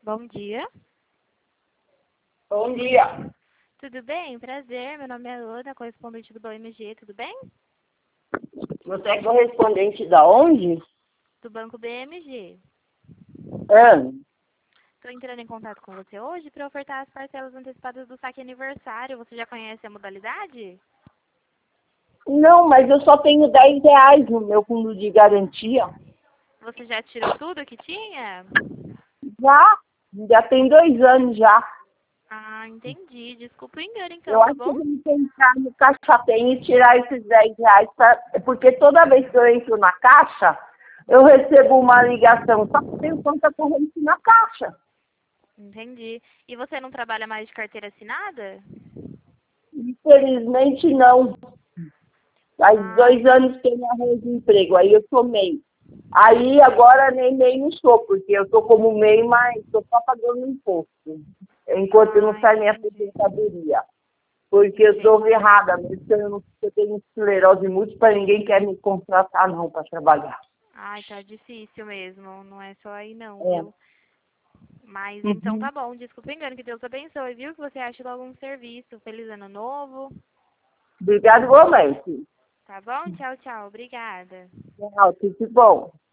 Bom dia. Bom dia. Tudo bem? Prazer. Meu nome é Ana, correspondente do BMG. Tudo bem? Você é correspondente da onde? Do Banco BMG. Estou entrando em contato com você hoje para ofertar as parcelas antecipadas do saque aniversário. Você já conhece a modalidade? Não, mas eu só tenho R$ 10 no meu fundo de garantia. Você já tirou tudo que tinha? Já tem 2 anos já. Ah, entendi. Desculpa o engano Eu então, tá acho que eu bom? vou entrar no Caixa Tem e tirar esses R$ 10. Porque toda vez que eu entro na caixa, eu recebo uma ligação. Só que eu tenho conta corrente na caixa. Entendi. E você não trabalha mais de carteira assinada? Infelizmente não. Faz Ah, 2 anos que eu não arranjo emprego, aí eu sou MEI. Aí agora nem MEI não sou, porque eu estou como MEI, mas estou só pagando imposto. Enquanto não sai minha entendi. aposentadoria. Porque eu estou Entendi. errada, mesmo eu tenho esclerose múltipla, ninguém quer me contratar não para trabalhar. Ai, tá difícil mesmo. Não é só aí não, É. viu? Mas então Uhum. tá bom. Desculpa o engano. Que Deus abençoe, viu? Que você ache logo um serviço. Feliz ano novo. Obrigado, igualmente. Tá bom? Tchau, tchau. Obrigada. Tchau, tudo de bom.